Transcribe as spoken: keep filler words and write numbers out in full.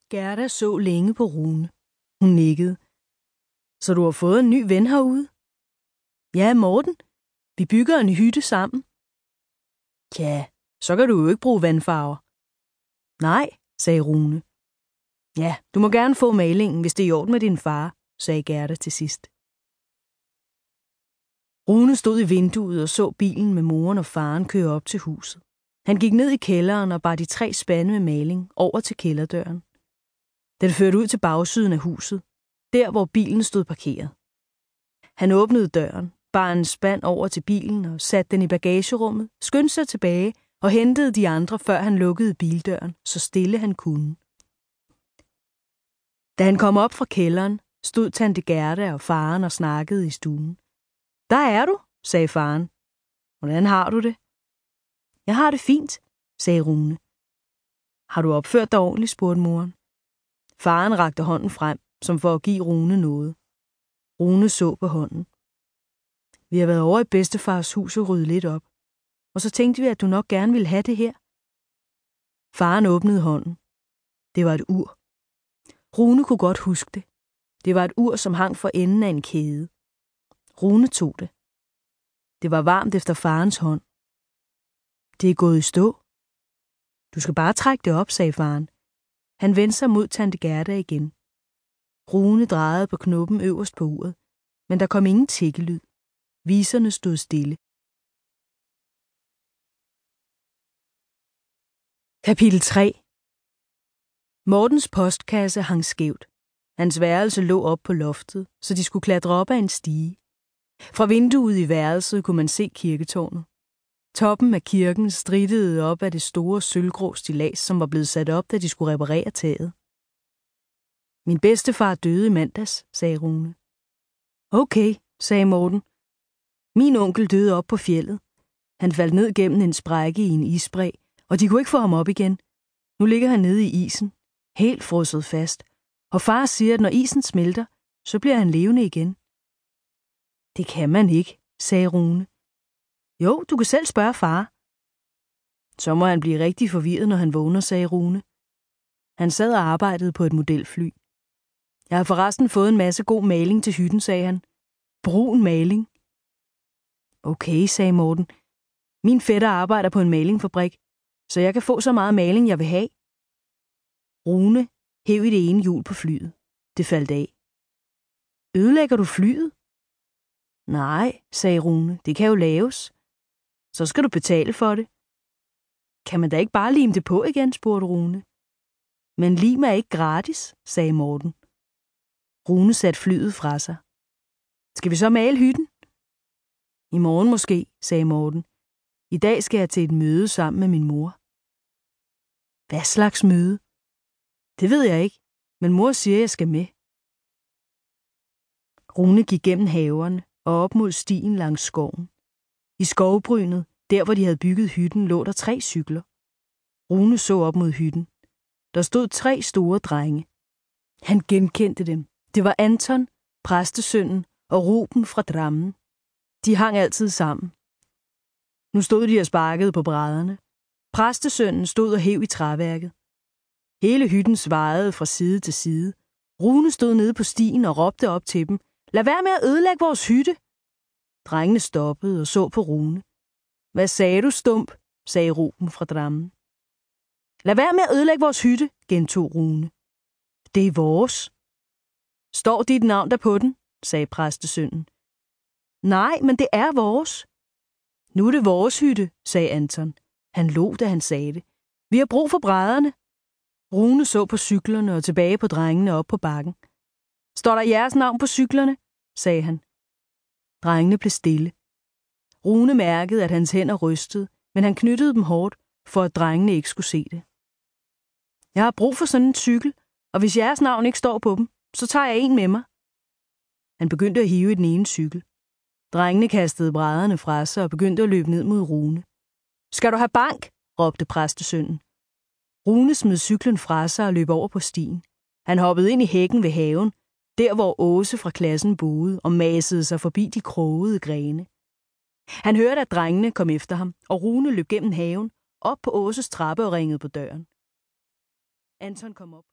Gerda så længe på Rune. Hun nikkede. Så du har fået en ny ven herude? Ja, Morten. Vi bygger en hytte sammen. Tja, så kan du jo ikke bruge vandfarver. Nej, sagde Rune. Ja, du må gerne få malingen, hvis det er i orden med din far, sagde Gerda til sidst. Rune stod i vinduet og så bilen med moren og faren køre op til huset. Han gik ned i kælderen og bar de tre spande med maling over til kælderdøren. Den førte ud til bagsiden af huset, der hvor bilen stod parkeret. Han åbnede døren, bar en spand over til bilen og satte den i bagagerummet, skyndte sig tilbage og hentede de andre, før han lukkede bildøren, så stille han kunne. Da han kom op fra kælderen, stod tante Gerda og faren og snakkede i stuen. Der er du, sagde faren. Hvordan har du det? Jeg har det fint, sagde Rune. Har du opført dig ordentligt, spurgte moren. Faren rakte hånden frem, som for at give Rune noget. Rune så på hånden. Vi har været over i bedstefars hus og ryddet lidt op, og så tænkte vi, at du nok gerne ville have det her. Faren åbnede hånden. Det var et ur. Rune kunne godt huske det. Det var et ur, som hang for enden af en kæde. Rune tog det. Det var varmt efter farens hånd. Det er gået i stå. Du skal bare trække det op, sagde faren. Han vendte sig mod tante Gerda igen. Rune drejede på knuppen øverst på uret, men der kom ingen tikkelyd. Viserne stod stille. Kapitel tre. Mortens postkasse hang skævt. Hans værelse lå op på loftet, så de skulle klatre op ad en stige. Fra vinduet i værelset kunne man se kirketårnet. Toppen af kirken strittede op af det store sølvgrå stillads, som var blevet sat op, da de skulle reparere taget. Min bedstefar døde i mandags, sagde Rune. Okay, sagde Morten. Min onkel døde op på fjeldet. Han faldt ned gennem en sprække i en isbræ, og de kunne ikke få ham op igen. Nu ligger han nede i isen, helt frosset fast, og far siger, at når isen smelter, så bliver han levende igen. Det kan man ikke, sagde Rune. Jo, du kan selv spørge far. Så må han blive rigtig forvirret, når han vågner, sagde Rune. Han sad og arbejdede på et modelfly. Jeg har forresten fået en masse god maling til hytten, sagde han. Brun maling. Okay, sagde Morten. Min fætter arbejder på en malingfabrik, så jeg kan få så meget maling, jeg vil have. Rune hev i det ene hjul på flyet. Det faldt af. Ødelægger du flyet? Nej, sagde Rune. Det kan jo laves. Så skal du betale for det. Kan man da ikke bare lime det på igen, spurgte Rune. Men lim er ikke gratis, sagde Morten. Rune satte flyet fra sig. Skal vi så male hytten? I morgen måske, sagde Morten. I dag skal jeg til et møde sammen med min mor. Hvad slags møde? Det ved jeg ikke, men mor siger, jeg skal med. Rune gik gennem haverne og op mod stien langs skoven. I skovbrynet, der hvor de havde bygget hytten, lå der tre cykler. Rune så op mod hytten. Der stod tre store drenge. Han genkendte dem. Det var Anton, præstesønnen, og Ruben fra Drammen. De hang altid sammen. Nu stod de og sparkede på brædderne. Præstesønnen stod og hev i træværket. Hele hytten svajede fra side til side. Rune stod nede på stien og råbte op til dem. Lad være med at ødelægge vores hytte! Drengene stoppede og så på Rune. Hvad sagde du, stump? Sagde Ruben fra Drammen. Lad være med at ødelægge vores hytte, gentog Rune. Det er vores. Står dit navn der på den? Sagde præstesønnen. Nej, men det er vores. Nu er det vores hytte, sagde Anton. Han lå, da han sagde det. Vi har brug for brædderne. Rune så på cyklerne og tilbage på drengene op på bakken. Står der jeres navn på cyklerne? Sagde han. Drengene blev stille. Rune mærkede, at hans hænder rystede, men han knyttede dem hårdt, for at drengene ikke skulle se det. Jeg har brug for sådan en cykel, og hvis jeres navn ikke står på dem, så tager jeg en med mig. Han begyndte at hive i den ene cykel. Drengene kastede brædderne fra sig og begyndte at løbe ned mod Rune. Skal du have bank? Råbte præstesønnen. Rune smed cyklen fra sig og løb over på stien. Han hoppede ind i hækken ved haven, der hvor Åse fra klassen boede, og masede sig forbi de krogede grene. Han hørte, at drengene kom efter ham, og Rune løb gennem haven, op på Åses trappe og ringede på døren. Anton kom op.